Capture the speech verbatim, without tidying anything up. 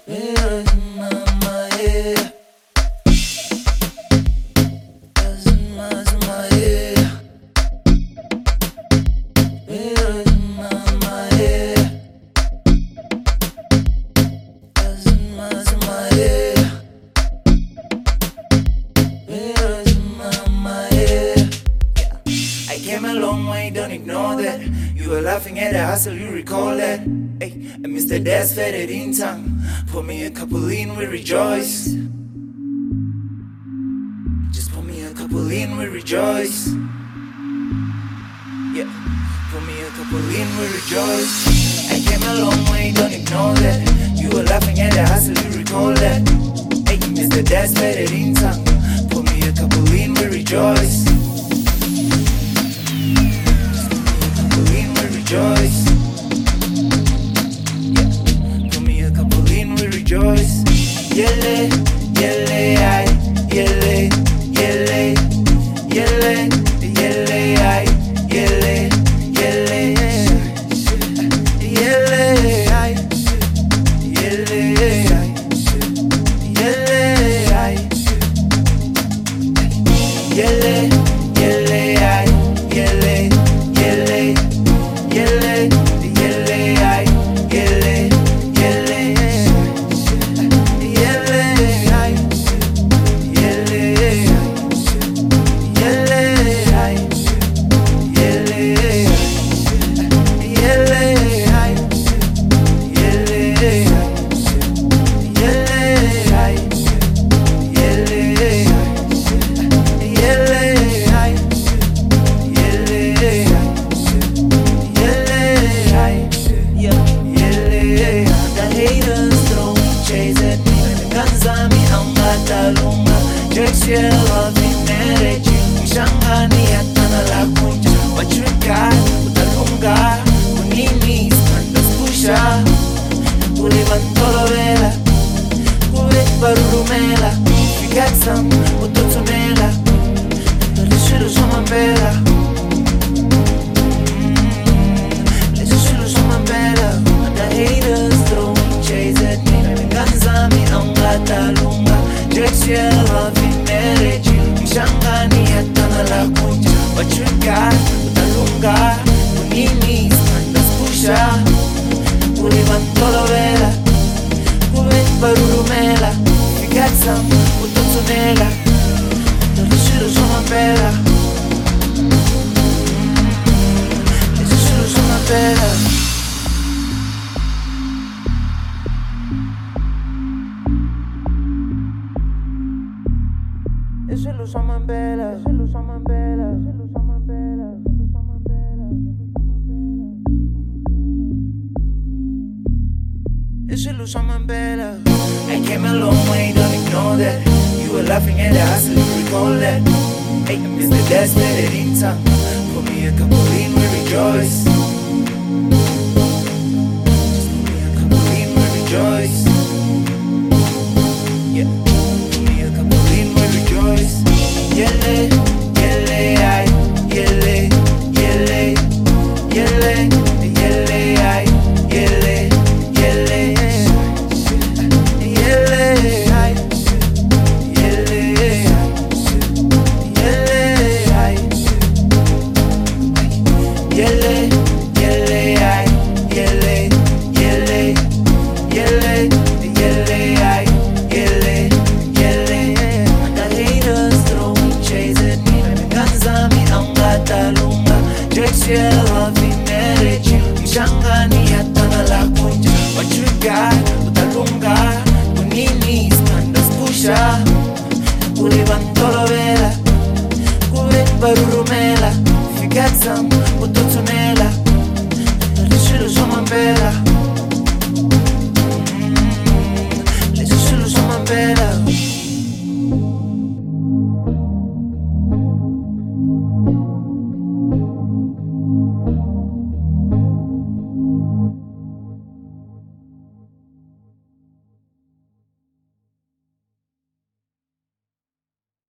Came a long way, don't ignore that. You were laughing at the hustle, you recall that. Hey, and Mister Dad's fed it in time. Pour me a couple in, we rejoice. Just pour me a couple in, we rejoice. Yeah, pour me a couple in, we rejoice. I came a long way, don't ignore that. You were laughing at the hustle, you recall that. Hey, Mister Dad's fed it in time. Pour me a couple in, we rejoice. Rejoice. Yeah, pour me a couple in, we rejoice. Yele, yele, ay, yele, yele, yele, yele, ay, yele, yele, yele, ay, yele, ay, yele, ay, yele, yele, ay, yele, yele. Yele, yele, ay, yele, yele, yele, ay, yele, yele, ay, yele, yele, ay, yele, yele, ay, yele, yele, ay, yele. Jekshela vinereji mshangani yatana la kunja wachurika utalunga kunini skanda skusha uli bantolovela uli barumela fikatsam utotomela lishuru somambela lishuru somambela. The haters throw me, chase at me, ganzami angatalunga. Jekshela vinereji mshangani yatana la kunja wachurika utalunga kunini skanda skusha uli bantolovela uli barumela fikatsam utotomela lishuru somambela lishuru somambela. Ese lo llaman vela, ese lo llaman vela, ese lo llaman vela, ese lo llaman vela, ese lo llaman vela. I came a long way, don't ignore that. You were laughing at the hustle, you recall that. Hey, Mister Dad's fed it in time. Pour me a couple in, we rejoice. Just pour me a couple in, we rejoice. Yeah. Yele, yele, ay, yele, yele, yele, yele, ay, yele, yele, yele, ay, yele, yele, ay, yele, yele, ay, yele, yele, yele, yele, ay, yele, yele. The haters throw chase at me, ganzami angatalunga. Jekshela vinereji mshangani yatana la kunja wachurika